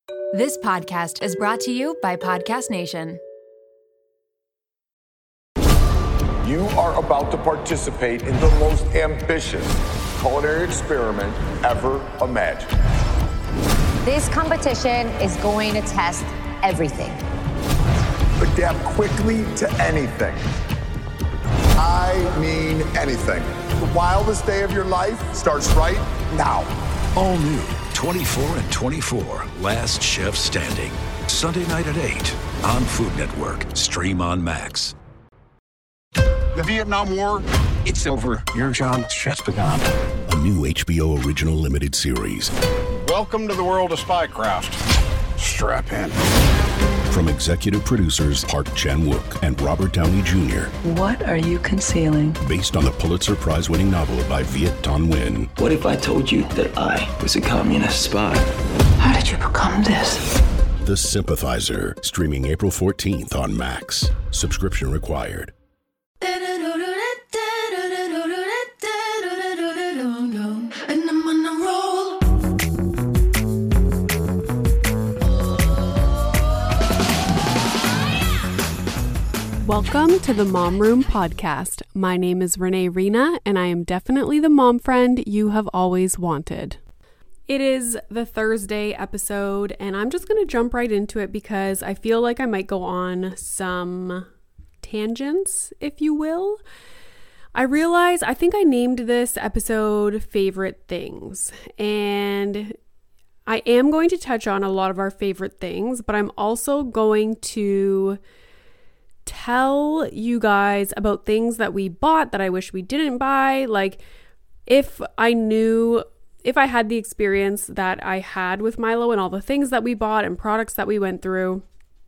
This podcast is brought to you by Podcast Nation. You are about to participate in the most ambitious culinary experiment ever imagined. This competition is going to test everything. Adapt quickly to anything. I mean anything. The wildest day of your life starts right now. All new 24 and 24, Last Chef Standing. Sunday night at 8 on Food Network. Stream on Max. The Vietnam War, it's over. Your job's just begun. A new HBO original limited series. Welcome to the world of spycraft. Strap in. From executive producers Park Chan-wook and Robert Downey Jr. What are you concealing? Based on the Pulitzer Prize-winning novel by Viet Thanh Nguyen. What if I told you that I was a communist spy? How did you become this? The Sympathizer, streaming April 14th on Max. Subscription required. Welcome to the Mom Room Podcast. My name is Renee Rena, and I am definitely the mom friend you have always wanted. It is the Thursday episode, and I'm just going to jump right into it because I feel like I might go on some tangents, if you will. I realize I think I named this episode Favorite Things, and I am going to touch on a lot of our favorite things, but I'm also going to tell you guys about things that we bought that I wish we didn't buy. Like if I had the experience that I had with Milo and all the things that we bought and products that we went through,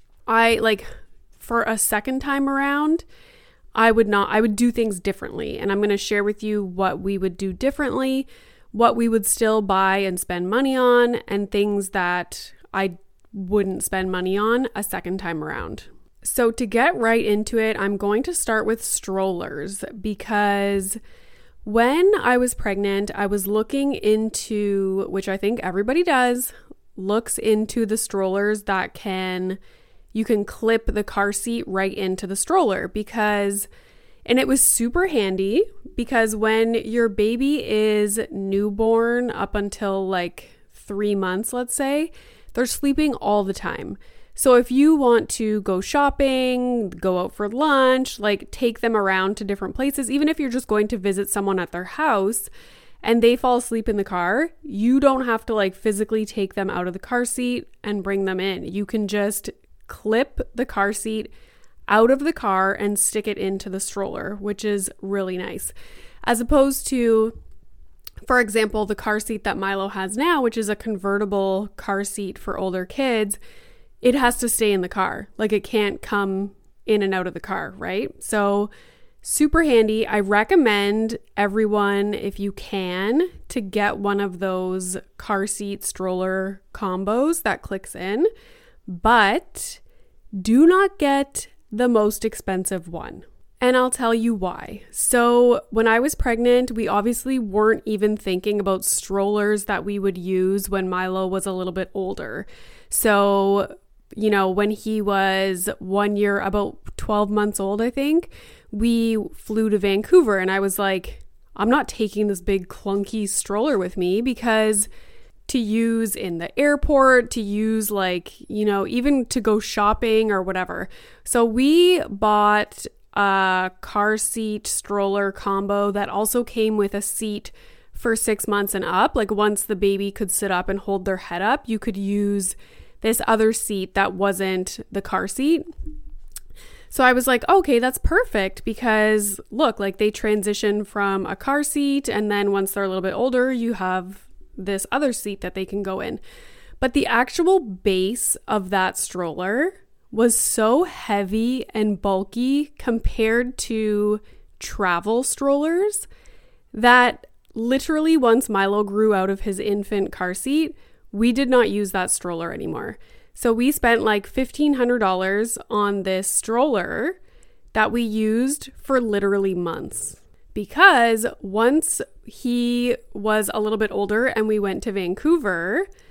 for a second time around, I would do things differently. And I'm going to share with you what we would do differently, what we would still buy and spend money on, and things that I wouldn't spend money on a second time around. So to get right into it, I'm going to start with strollers because when I was pregnant, I was looking into, which I think everybody does, looks into the strollers that you can clip the car seat right into the stroller and it was super handy because when your baby is newborn up until like 3 months, let's say, they're sleeping all the time. So if you want to go shopping, go out for lunch, take them around to different places, even if you're just going to visit someone at their house and they fall asleep in the car, you don't have to physically take them out of the car seat and bring them in. You can just clip the car seat out of the car and stick it into the stroller, which is really nice. As opposed to, for example, the car seat that Milo has now, which is a convertible car seat for older kids. It has to stay in the car. It can't come in and out of the car, right? So super handy. I recommend everyone, if you can, to get one of those car seat stroller combos that clicks in, but do not get the most expensive one. And I'll tell you why. So when I was pregnant, we obviously weren't even thinking about strollers that we would use when Milo was a little bit older. So when he was 1 year, about 12 months old, I think, we flew to Vancouver and I was like, I'm not taking this big clunky stroller with me because to use in the airport, to use even to go shopping or whatever. So we bought a car seat stroller combo that also came with a seat for 6 months and up. Once the baby could sit up and hold their head up, you could use this other seat that wasn't the car seat. So I was like, okay, that's perfect because look, they transition from a car seat and then once they're a little bit older, you have this other seat that they can go in. But the actual base of that stroller was so heavy and bulky compared to travel strollers that literally once Milo grew out of his infant car seat, we did not use that stroller anymore. So we spent $1,500 on this stroller that we used for literally months. Because once he was a little bit older and we went to Vancouver,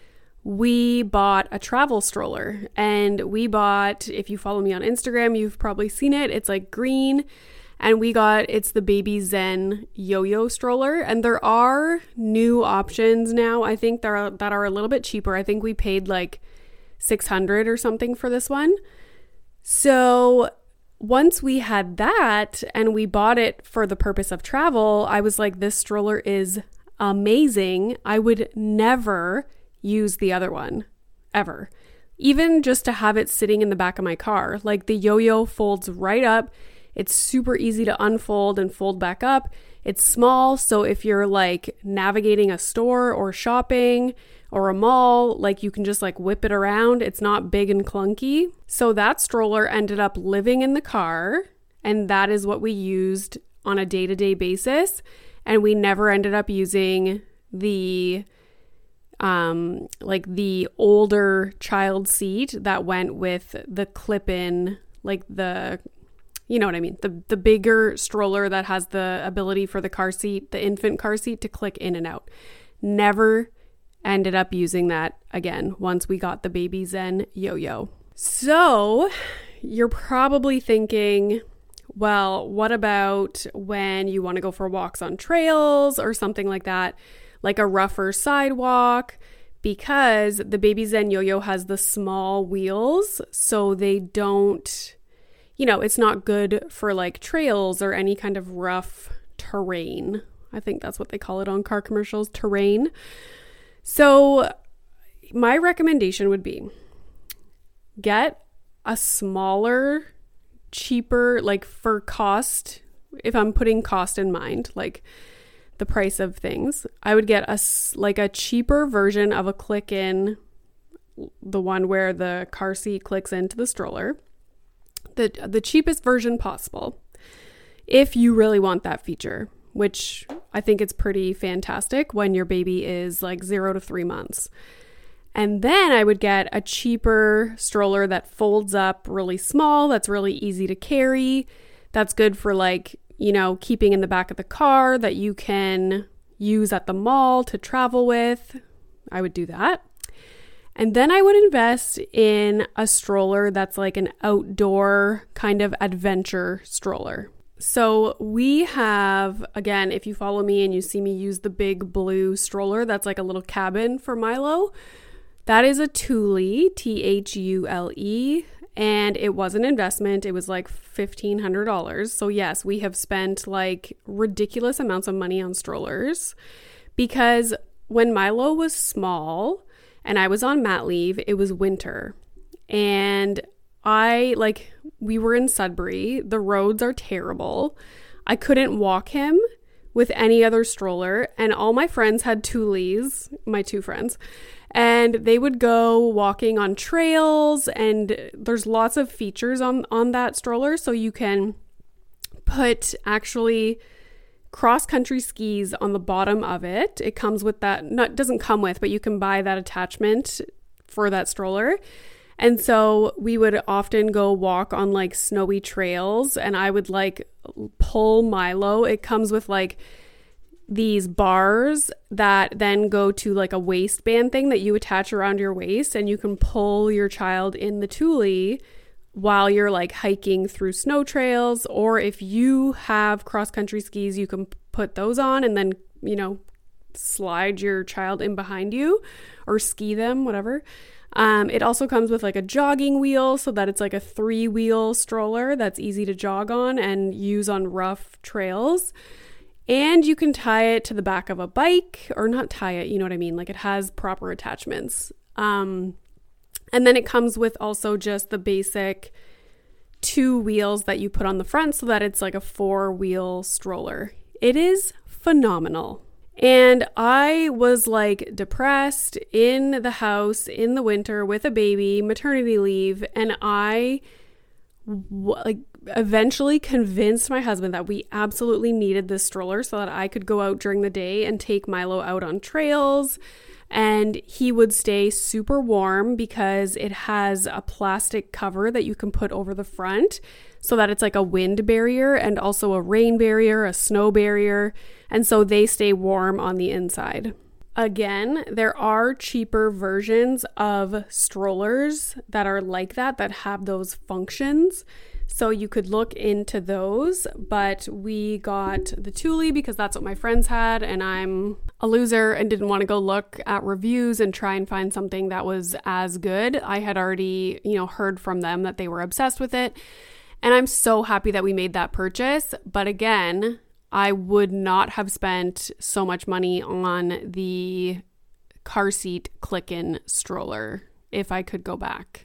we bought a travel stroller. And we bought, if you follow me on Instagram, you've probably seen it. It's like green. And it's the Baby Zen yo-yo stroller. And there are new options now, I think, that are a little bit cheaper. I think we paid like $600 or something for this one. So once we had that and we bought it for the purpose of travel, I was like, this stroller is amazing. I would never use the other one ever. Even just to have it sitting in the back of my car. Like the yo-yo folds right up. It's super easy to unfold and fold back up. It's small, so if you're like navigating a store or shopping or a mall, like you can just like whip it around. It's not big and clunky. So that stroller ended up living in the car, and that is what we used on a day-to-day basis. And we never ended up using the the older child seat that went with the clip-in, like the, you know what I mean? The bigger stroller that has the ability for the car seat, the infant car seat, to click in and out. Never ended up using that again once we got the Baby Zen yo-yo. So you're probably thinking, well, what about when you want to go for walks on trails or something like that, like a rougher sidewalk? Because the Baby Zen yo-yo has the small wheels, so they don't, it's not good for like trails or any kind of rough terrain. I think that's what they call it on car commercials, terrain. So my recommendation would be get a smaller, cheaper, like for cost, if I'm putting cost in mind, like the price of things, I would get a cheaper version of a click-in, the one where the car seat clicks into the stroller. The cheapest version possible, if you really want that feature, which I think it's pretty fantastic when your baby is like 0 to 3 months. And then I would get a cheaper stroller that folds up really small, that's really easy to carry, that's good for like, keeping in the back of the car, that you can use at the mall to travel with. I would do that. And then I would invest in a stroller that's like an outdoor kind of adventure stroller. So we have, again, if you follow me and you see me use the big blue stroller, that's like a little cabin for Milo. That is a Thule, Thule, and it was an investment. It was like $1,500. So yes, we have spent like ridiculous amounts of money on strollers, because when Milo was small and I was on mat leave, it was winter, and we were in Sudbury. The roads are terrible. I couldn't walk him with any other stroller, and all my friends had Thules, my two friends, and they would go walking on trails, and there's lots of features on that stroller. So you can put actually cross-country skis on the bottom of it. It comes with that, doesn't come with, but you can buy that attachment for that stroller. And so we would often go walk on like snowy trails, and I would like pull Milo. It comes with like these bars that then go to like a waistband thing that you attach around your waist, and you can pull your child in the Thule while you're like hiking through snow trails. Or if you have cross-country skis, you can put those on and then, slide your child in behind you or ski them, whatever. It also comes with like a jogging wheel, so that it's like a 3-wheel stroller that's easy to jog on and use on rough trails. And you can tie it to the back of a bike, or not tie it, you know what I mean? Like it has proper attachments. And then it comes with also just the basic 2 wheels that you put on the front, so that it's like a 4-wheel stroller. It is phenomenal. And I was like depressed in the house in the winter with a baby, maternity leave, and I eventually convinced my husband that we absolutely needed this stroller so that I could go out during the day and take Milo out on trails, and he would stay super warm because it has a plastic cover that you can put over the front so that it's like a wind barrier and also a rain barrier, a snow barrier. And so they stay warm on the inside. Again, there are cheaper versions of strollers that are like that have those functions. So you could look into those, but we got the Thule because that's what my friends had, and I'm a loser and didn't want to go look at reviews and try and find something that was as good. I had already, heard from them that they were obsessed with it, and I'm so happy that we made that purchase. But again, I would not have spent so much money on the car seat click-in stroller if I could go back.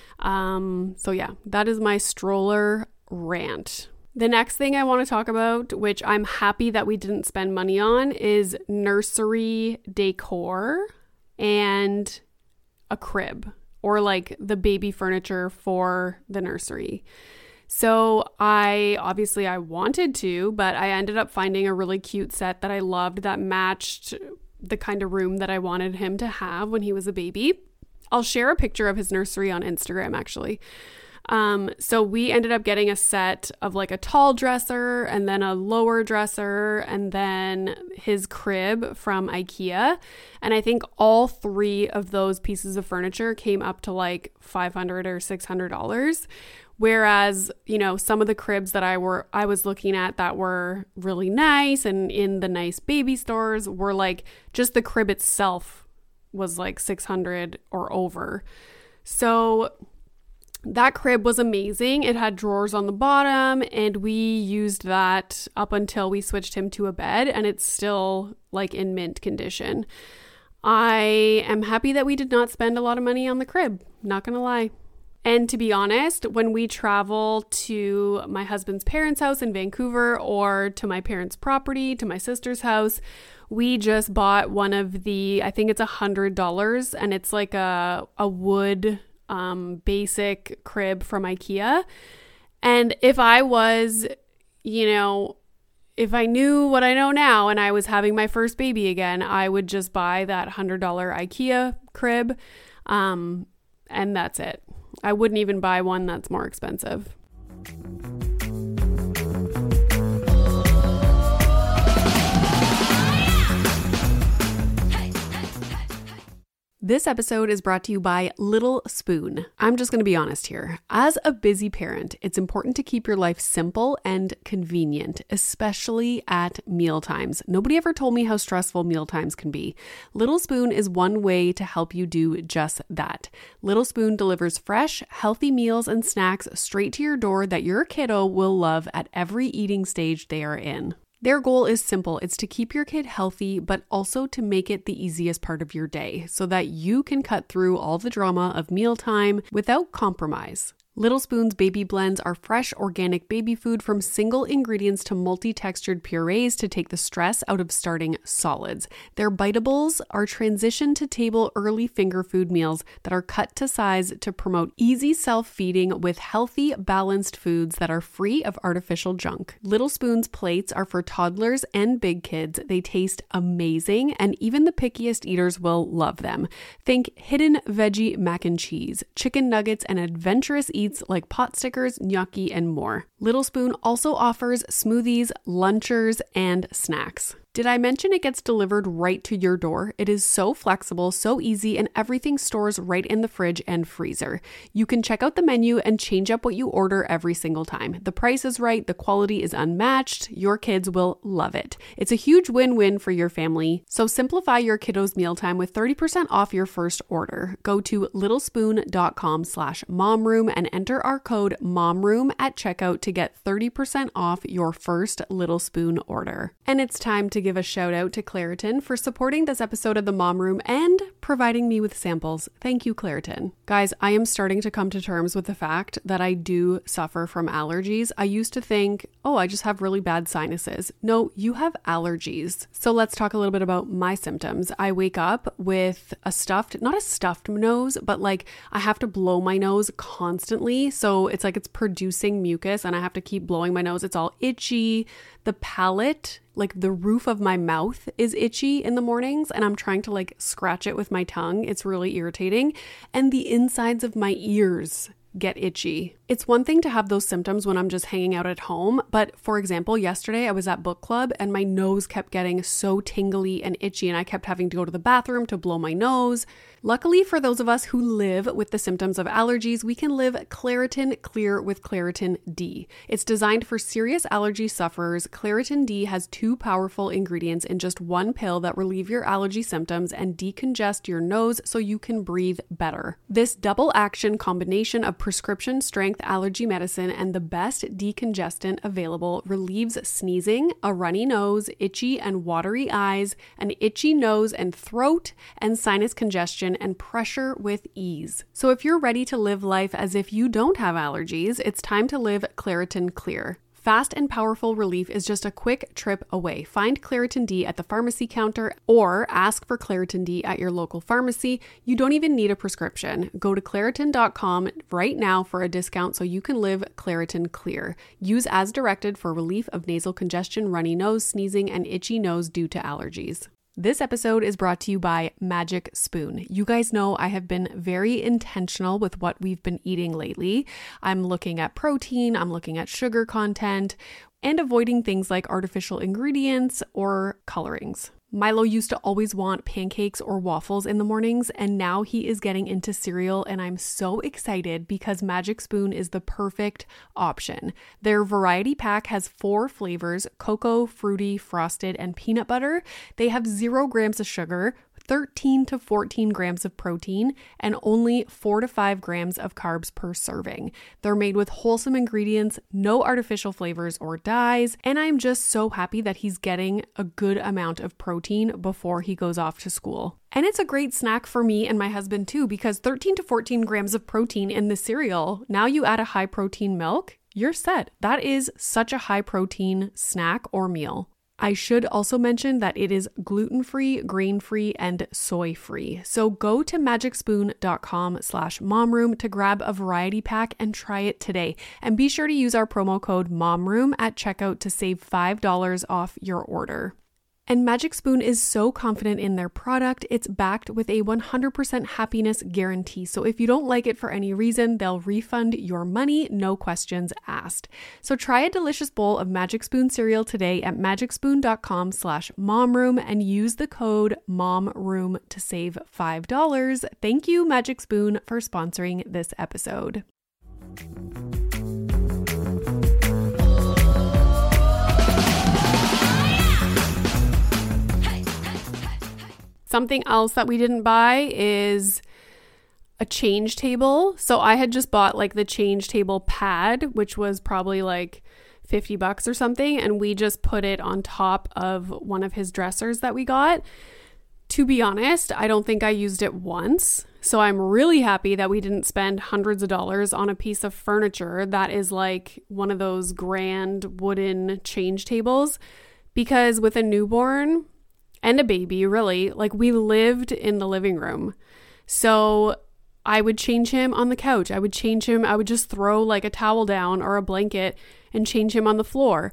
So yeah, that is my stroller rant. The next thing I want to talk about, which I'm happy that we didn't spend money on, is nursery decor and a crib, or like the baby furniture for the nursery. So I wanted to, but I ended up finding a really cute set that I loved that matched the kind of room that I wanted him to have when he was a baby. I'll share a picture of his nursery on Instagram, actually. So we ended up getting a set of like a tall dresser and then a lower dresser and then his crib from IKEA. And I think all three of those pieces of furniture came up to like $500 or $600. Whereas, some of the cribs that I was looking at that were really nice and in the nice baby stores were like just the crib itself was like $600 or over. So that crib was amazing. It had drawers on the bottom, and we used that up until we switched him to a bed, and it's still like in mint condition. I am happy that we did not spend a lot of money on the crib, not gonna lie. And to be honest, when we travel to my husband's parents' house in Vancouver or to my parents' property, to my sister's house, we just bought one of the, I think it's $100, and it's like a wood basic crib from IKEA. And if I was, if I knew what I know now and I was having my first baby again, I would just buy that $100 IKEA crib. And that's it. I wouldn't even buy one that's more expensive. This episode is brought to you by Little Spoon. I'm just going to be honest here. As a busy parent, it's important to keep your life simple and convenient, especially at mealtimes. Nobody ever told me how stressful mealtimes can be. Little Spoon is one way to help you do just that. Little Spoon delivers fresh, healthy meals and snacks straight to your door that your kiddo will love at every eating stage they are in. Their goal is simple. It's to keep your kid healthy, but also to make it the easiest part of your day so that you can cut through all the drama of mealtime without compromise. Little Spoon's baby blends are fresh, organic baby food from single ingredients to multi-textured purees to take the stress out of starting solids. Their biteables are transition to table early finger food meals that are cut to size to promote easy self-feeding with healthy, balanced foods that are free of artificial junk. Little Spoon's plates are for toddlers and big kids. They taste amazing, and even the pickiest eaters will love them. Think hidden veggie mac and cheese, chicken nuggets, and adventurous eats like pot stickers, gnocchi, and more. Little Spoon also offers smoothies, lunchers, and snacks. Did I mention it gets delivered right to your door? It is so flexible, so easy, and everything stores right in the fridge and freezer. You can check out the menu and change up what you order every single time. The price is right, the quality is unmatched, your kids will love it. It's a huge win-win for your family. So simplify your kiddos' mealtime with 30% off your first order. Go to littlespoon.com/momroom and enter our code MOMROOM at checkout to get 30% off your first Little Spoon order. And it's time to give a shout out to Claritin for supporting this episode of the Mom Room and providing me with samples. Thank you, Claritin. Guys, I am starting to come to terms with the fact that I do suffer from allergies. I used to think, I just have really bad sinuses. No, you have allergies. So let's talk a little bit about my symptoms. I wake up with not a stuffed nose, but like I have to blow my nose constantly. So it's like it's producing mucus and I have to keep blowing my nose. It's all itchy. The palate, like the roof of my mouth is itchy in the mornings and I'm trying to like scratch it with my tongue. It's really irritating. And the insides of my ears get itchy. It's one thing to have those symptoms when I'm just hanging out at home, but for example, yesterday I was at book club and my nose kept getting so tingly and itchy and I kept having to go to the bathroom to blow my nose. Luckily for those of us who live with the symptoms of allergies, we can live Claritin Clear with Claritin D. It's designed for serious allergy sufferers. Claritin D has 2 powerful ingredients in just one pill that relieve your allergy symptoms and decongest your nose so you can breathe better. This double action combination of prescription strength allergy medicine and the best decongestant available relieves sneezing, a runny nose, itchy and watery eyes, an itchy nose and throat, and sinus congestion and pressure with ease. So if you're ready to live life as if you don't have allergies, it's time to live Claritin Clear. Fast and powerful relief is just a quick trip away. Find Claritin D at the pharmacy counter or ask for Claritin D at your local pharmacy. You don't even need a prescription. Go to Claritin.com right now for a discount so you can live Claritin Clear. Use as directed for relief of nasal congestion, runny nose, sneezing, and itchy nose due to allergies. This episode is brought to you by Magic Spoon. You guys know I have been very intentional with what we've been eating lately. I'm looking at protein, I'm looking at sugar content, and avoiding things like artificial ingredients or colorings. Milo used to always want pancakes or waffles in the mornings, and now he is getting into cereal, and I'm so excited because Magic Spoon is the perfect option. Their variety pack has 4 flavors: cocoa, fruity, frosted, and peanut butter. They have 0 grams of sugar, 13 to 14 grams of protein, and only 4 to 5 grams of carbs per serving. They're made with wholesome ingredients, no artificial flavors or dyes, and I'm just so happy that he's getting a good amount of protein before he goes off to school. And it's a great snack for me and my husband too, because 13 to 14 grams of protein in the cereal, now you add a high protein milk, you're set. That is such a high protein snack or meal. I should also mention that it is gluten-free, grain-free, and soy-free. So go to magicspoon.com/momroom to grab a variety pack and try it today. And be sure to use our promo code MOMROOM at checkout to save $5 off your order. And Magic Spoon is so confident in their product, it's backed with a 100% happiness guarantee. So if you don't like it for any reason, they'll refund your money, no questions asked. So try a delicious bowl of Magic Spoon cereal today at magicspoon.com/momroom and use the code MOMROOM to save $5. Thank you, Magic Spoon, for sponsoring this episode. Something else that we didn't buy is a change table. So I had just bought like the change table pad, which was probably like $50 or something. And we just put it on top of one of his dressers that we got. To be honest, I don't think I used it once. So I'm really happy that we didn't spend hundreds of dollars on a piece of furniture that is like one of those grand wooden change tables, because with a newborn and a baby, really, like we lived in the living room. So I would change him on the couch. I would just throw like a towel down or a blanket and change him on the floor.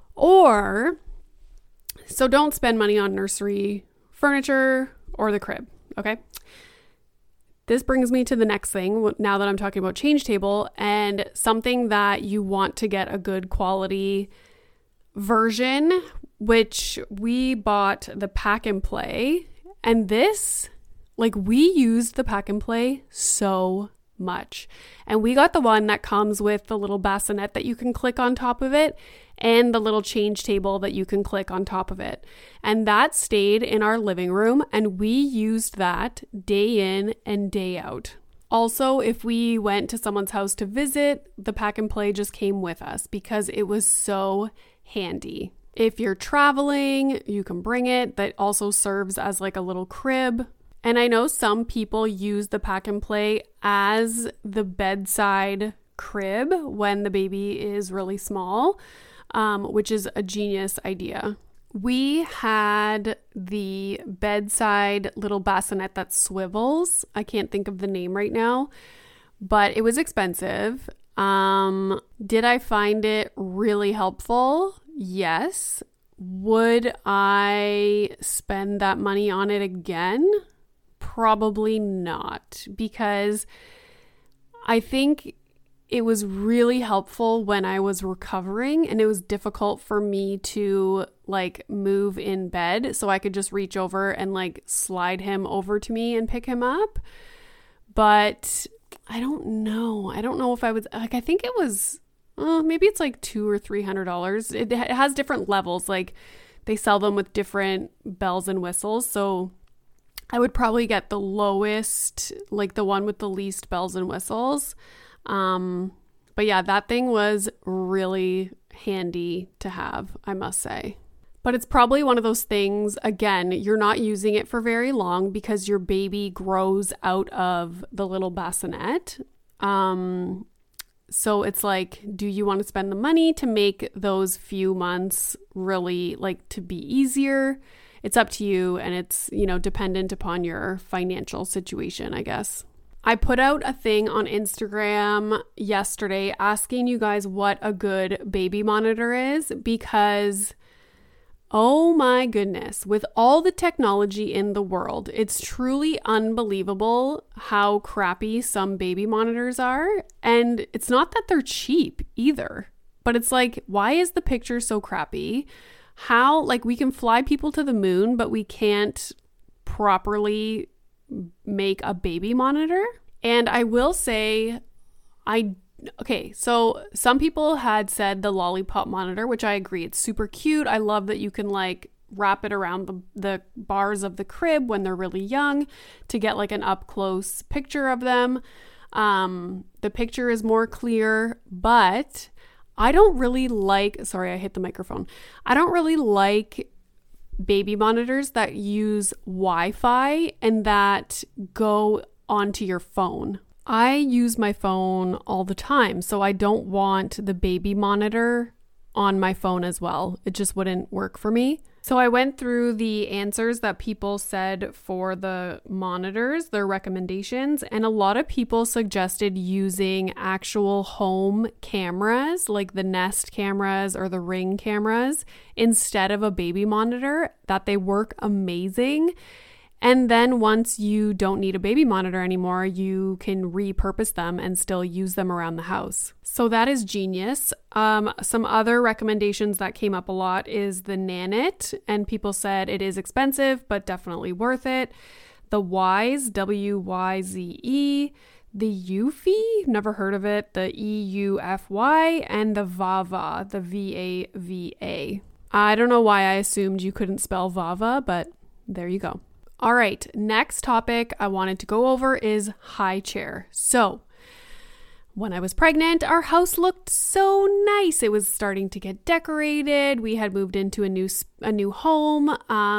So don't spend money on nursery furniture or the crib, okay? This brings me to the next thing, now that I'm talking about change table, and something that you want to get a good quality version, which we bought the Pack and Play, and this, like, we used the Pack and Play so much, and we got the one that comes with the little bassinet that you can click on top of it and the little change table that you can click on top of it, and that stayed in our living room, and we used that day in and day out. Also, if we went to someone's house to visit, the Pack and Play just came with us because it was so handy. If you're traveling, you can bring it. That also serves as like a little crib. And I know some people use the Pack and Play as the bedside crib when the baby is really small, which is a genius idea. We had the bedside little bassinet that swivels. I can't think of the name right now, but it was expensive. Did I find it really helpful? Yes. Would I spend that money on it again? Probably not, because I think it was really helpful when I was recovering and it was difficult for me to like move in bed. So I could just reach over and like slide him over to me and pick him up. But I don't know. I don't know if I was like, I think it was, maybe it's like $200 or $300. It has different levels. Like they sell them with different bells and whistles. So I would probably get the lowest, like the one with the least bells and whistles. But yeah, that thing was really handy to have, I must say. But it's probably one of those things, again, you're not using it for very long because your baby grows out of the little bassinet. So it's like, do you want to spend the money to make those few months really like to be easier? It's up to you, and it's, you know, dependent upon your financial situation, I guess. I put out a thing on Instagram yesterday asking you guys what a good baby monitor is because, oh my goodness, with all the technology in the world, it's truly unbelievable how crappy some baby monitors are. And it's not that they're cheap either, but it's like, why is the picture so crappy? How, like, we can fly people to the moon, but we can't properly make a baby monitor. And I will say, so some people had said the Lollipop monitor, which I agree, it's super cute. I love that you can like wrap it around the bars of the crib when they're really young to get like an up close picture of them. The picture is more clear, but I don't really like, sorry, I hit the microphone. I don't really like baby monitors that use Wi-Fi and that go onto your phone. I use my phone all the time, so I don't want the baby monitor on my phone as well. It just wouldn't work for me. So I went through the answers that people said for the monitors, their recommendations, and a lot of people suggested using actual home cameras like the Nest cameras or the Ring cameras instead of a baby monitor, that they work amazing. And then once you don't need a baby monitor anymore, you can repurpose them and still use them around the house. So that is genius. Some other recommendations that came up a lot is the Nanit, and people said it is expensive, but definitely worth it. The Wyze, W-Y-Z-E, the Eufy, never heard of it, the E-U-F-Y, and the Vava, the V-A-V-A. I don't know why I assumed you couldn't spell Vava, but there you go. All right, next topic I wanted to go over is high chair. So when I was pregnant, our house looked so nice. It was starting to get decorated. We had moved into a new home.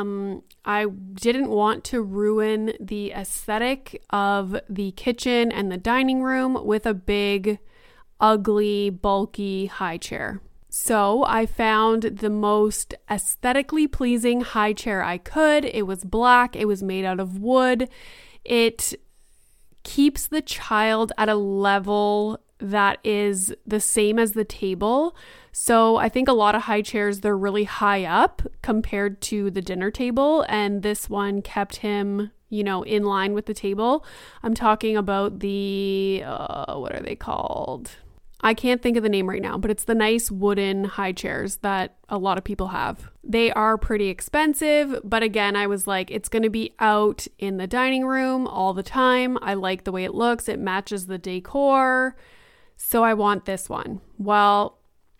I didn't want to ruin the aesthetic of the kitchen and the dining room with a big, ugly, bulky high chair. So I found the most aesthetically pleasing high chair I could. It was black. It was made out of wood. It keeps the child at a level that is the same as the table. So I think a lot of high chairs, they're really high up compared to the dinner table. And this one kept him, in line with the table. I'm talking about the, what are they called? I can't think of the name right now, but it's the nice wooden high chairs that a lot of people have. They are pretty expensive, but again, I was like, it's going to be out in the dining room all the time. I like the way it looks. It matches the decor. So I want this one. Well,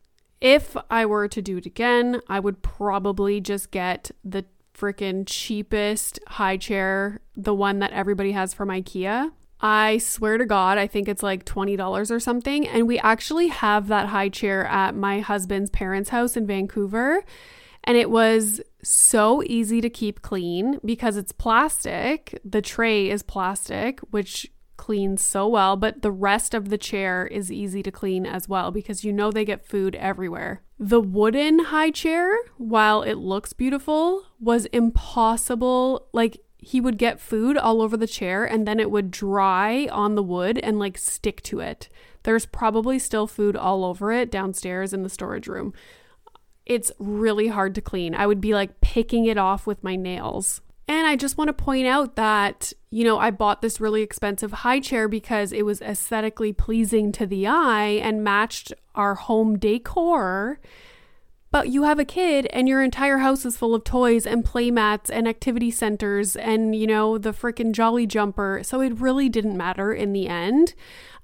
if I were to do it again, I would probably just get the freaking cheapest high chair, the one that everybody has from IKEA. I swear to God, I think it's like $20 or something. And we actually have that high chair at my husband's parents' house in Vancouver. And it was so easy to keep clean because it's plastic. The tray is plastic, which cleans so well, but the rest of the chair is easy to clean as well because they get food everywhere. The wooden high chair, while it looks beautiful, was impossible. Like, he would get food all over the chair and then it would dry on the wood and like stick to it. There's probably still food all over it downstairs in the storage room. It's really hard to clean. I would be like picking it off with my nails. And I just want to point out that, I bought this really expensive high chair because it was aesthetically pleasing to the eye and matched our home decor. But you have a kid and your entire house is full of toys and play mats and activity centers and, the freaking Jolly Jumper. So it really didn't matter in the end.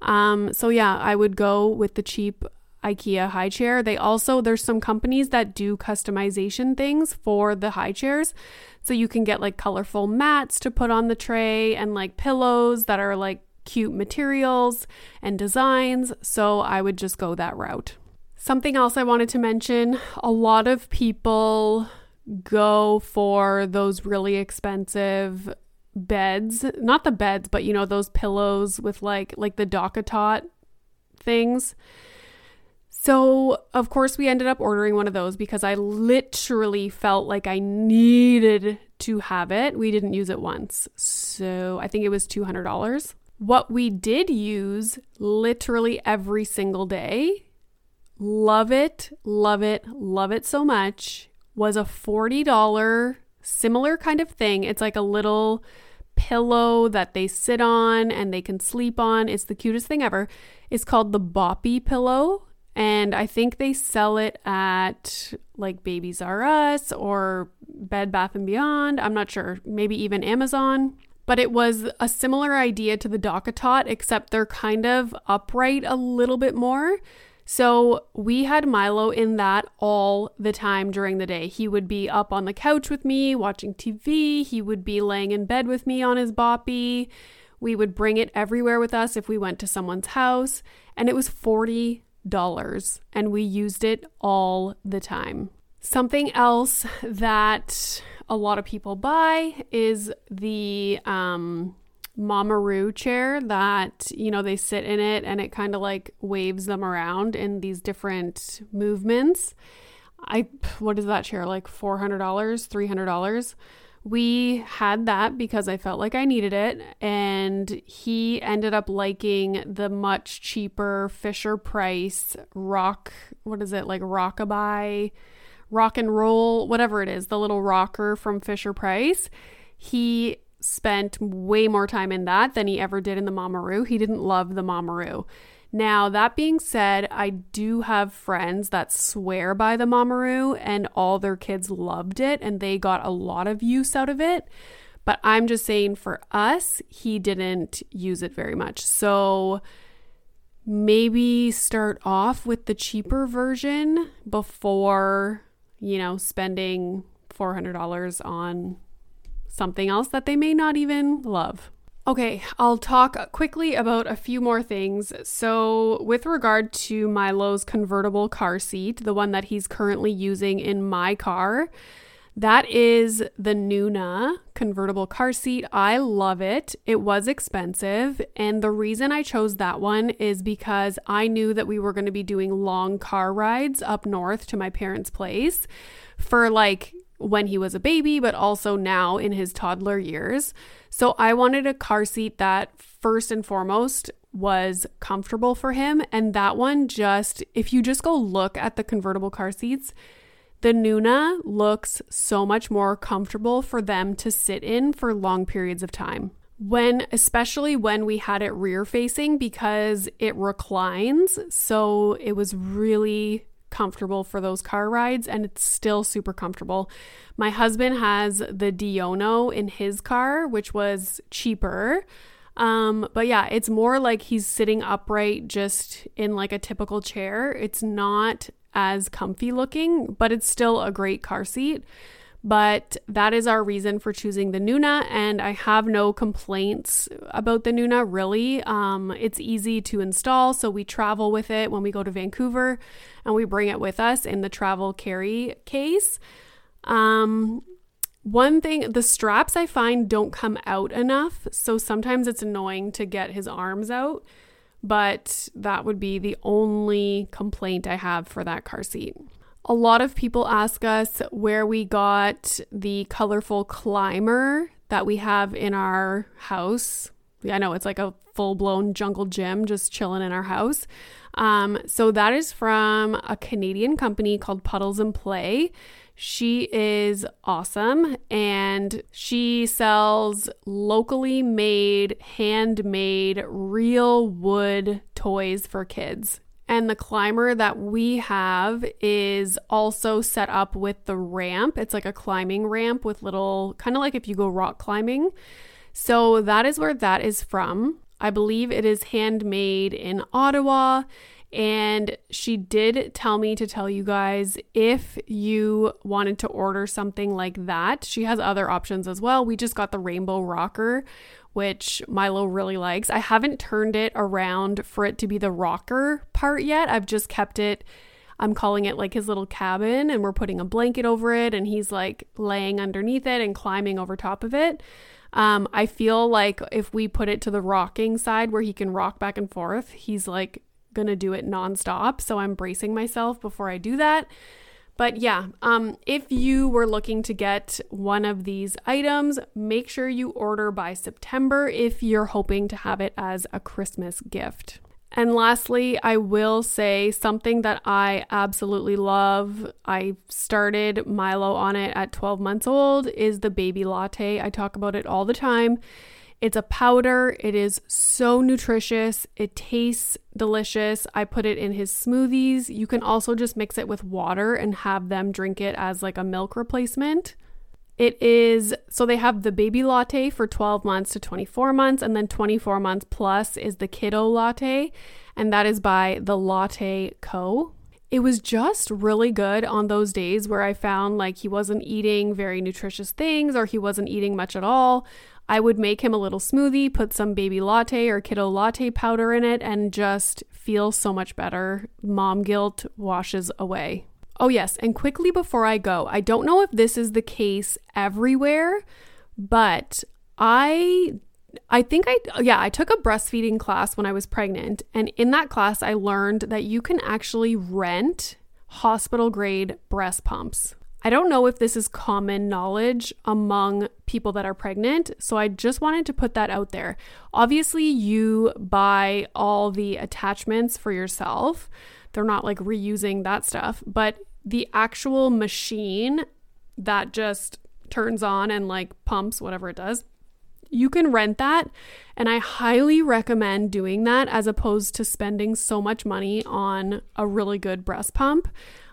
I would go with the cheap IKEA high chair. There's some companies that do customization things for the high chairs. So you can get like colorful mats to put on the tray and like pillows that are like cute materials and designs. So I would just go that route. Something else I wanted to mention, a lot of people go for those really expensive beds, not the beds, but those pillows with like the DockATot things. So, of course, we ended up ordering one of those because I literally felt like I needed to have it. We didn't use it once. So, I think it was $200. What we did use literally every single day, love it so much, was a $40 similar kind of thing. It's like a little pillow that they sit on and they can sleep on. It's the cutest thing ever. It's called the Boppy pillow. And I think they sell it at like Babies R Us or Bed Bath & Beyond. I'm not sure. Maybe even Amazon. But it was a similar idea to the DockATot, except they're kind of upright a little bit more. So we had Milo in that all the time during the day. He would be up on the couch with me watching TV. He would be laying in bed with me on his Boppy. We would bring it everywhere with us if we went to someone's house. And it was $40. And we used it all the time. Something else that a lot of people buy is the Mamaroo chair that, they sit in it and it kind of like waves them around in these different movements. What is that chair? Like $400, $300? We had that because I felt like I needed it, and he ended up liking the much cheaper Fisher-Price Rockabye, rock and roll, whatever it is, the little rocker from Fisher-Price. He spent way more time in that than he ever did in the Mamaroo. He didn't love the Mamaroo. Now, that being said, I do have friends that swear by the Mamaroo and all their kids loved it and they got a lot of use out of it. But I'm just saying for us, he didn't use it very much. So maybe start off with the cheaper version before, spending $400 on something else that they may not even love. Okay, I'll talk quickly about a few more things. So with regard to Milo's convertible car seat, the one that he's currently using in my car, that is the Nuna convertible car seat. I love it. It was expensive. And the reason I chose that one is because I knew that we were going to be doing long car rides up north to my parents' place for like when he was a baby, but also now in his toddler years. So I wanted a car seat that first and foremost was comfortable for him. And that one if you just go look at the convertible car seats, the Nuna looks so much more comfortable for them to sit in for long periods of time. Especially when we had it rear facing, because it reclines. So it was really comfortable for those car rides, and it's still super comfortable. My husband has the Diono in his car, which was cheaper. But yeah, it's more like he's sitting upright just in like a typical chair. It's not as comfy looking, but it's still a great car seat. But that is our reason for choosing the Nuna, and I have no complaints about the Nuna, really. It's easy to install, so we travel with it when we go to Vancouver, and we bring it with us in the travel carry case. One thing, the straps I find don't come out enough, so sometimes it's annoying to get his arms out, but that would be the only complaint I have for that car seat. A lot of people ask us where we got the colorful climber that we have in our house. I know it's like a full-blown jungle gym just chilling in our house. So that is from a Canadian company called Puddles and Play. She is awesome, and she sells locally made, handmade, real wood toys for kids. And the climber that we have is also set up with the ramp. It's like a climbing ramp with little, kind of like if you go rock climbing. So that is where that is from. I believe it is handmade in Ottawa. And she did tell me to tell you guys, if you wanted to order something like that, she has other options as well. We just got the rainbow rocker, which Milo really likes. I haven't turned it around for it to be the rocker part yet. I've just kept it, I'm calling it like his little cabin, and we're putting a blanket over it, and he's like laying underneath it and climbing over top of it. I feel like if we put it to the rocking side where he can rock back and forth, he's like gonna do it nonstop. So I'm bracing myself before I do that. But yeah, if you were looking to get one of these items, make sure you order by September if you're hoping to have it as a Christmas gift. And lastly, I will say something that I absolutely love. I started Milo on it at 12 months old, is the baby latte. I talk about it all the time. It's a powder. It is so nutritious. It tastes delicious. I put it in his smoothies. You can also just mix it with water and have them drink it as like a milk replacement. It is, so they have the baby latte for 12 months to 24 months, and then 24 months plus is the kiddo latte, and that is by The Latte Co. It was just really good on those days where I found like he wasn't eating very nutritious things or he wasn't eating much at all. I would make him a little smoothie, put some baby latte or kiddo latte powder in it, and just feel so much better. Mom guilt washes away. Oh yes, and quickly before I go, I don't know if this is the case everywhere, but I took a breastfeeding class when I was pregnant, and in that class I learned that you can actually rent hospital grade breast pumps. I don't know if this is common knowledge among people that are pregnant, so I just wanted to put that out there. Obviously, you buy all the attachments for yourself. They're not like reusing that stuff, but the actual machine that just turns on and like pumps whatever it does, you can rent that, and I highly recommend doing that as opposed to spending so much money on a really good breast pump.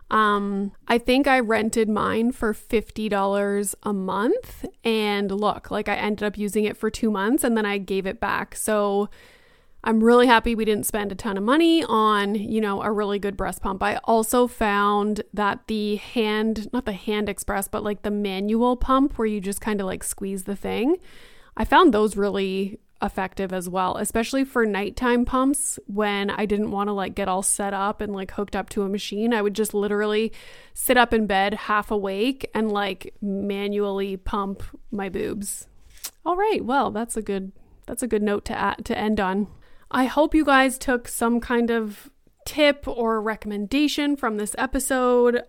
I think I rented mine for $50 a month, and look, like I ended up using it for 2 months and then I gave it back. So I'm really happy we didn't spend a ton of money on, a really good breast pump. I also found that not the hand express, but like the manual pump where you just kind of like squeeze the thing. I found those really effective as well, especially for nighttime pumps when I didn't want to like get all set up and like hooked up to a machine. I would just literally sit up in bed half awake and like manually pump my boobs. All right, well, that's a good note to end on. I hope you guys took some kind of tip or recommendation from this episode.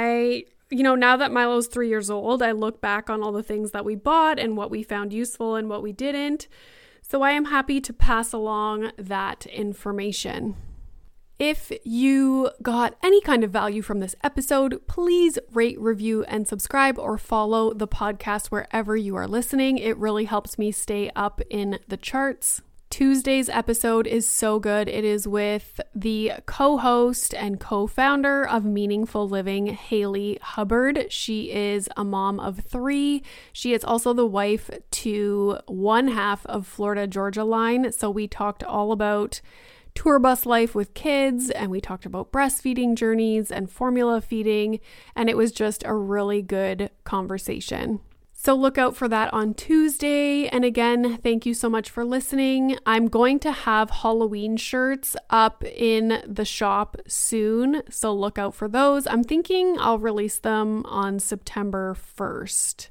Now that Milo's 3 years old, I look back on all the things that we bought and what we found useful and what we didn't. So I am happy to pass along that information. If you got any kind of value from this episode, please rate, review, and subscribe or follow the podcast wherever you are listening. It really helps me stay up in the charts. Tuesday's episode is so good. It is with the co-host and co-founder of Meaningful Living, Haley Hubbard. She is a mom of 3. She is also the wife to one half of Florida Georgia Line. So we talked all about tour bus life with kids, and we talked about breastfeeding journeys and formula feeding, and it was just a really good conversation. So look out for that on Tuesday. And again, thank you so much for listening. I'm going to have Halloween shirts up in the shop soon, so look out for those. I'm thinking I'll release them on September 1st.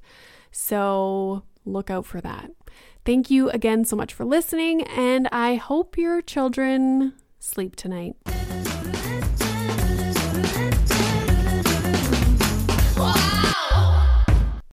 So look out for that. Thank you again so much for listening, and I hope your children sleep tonight.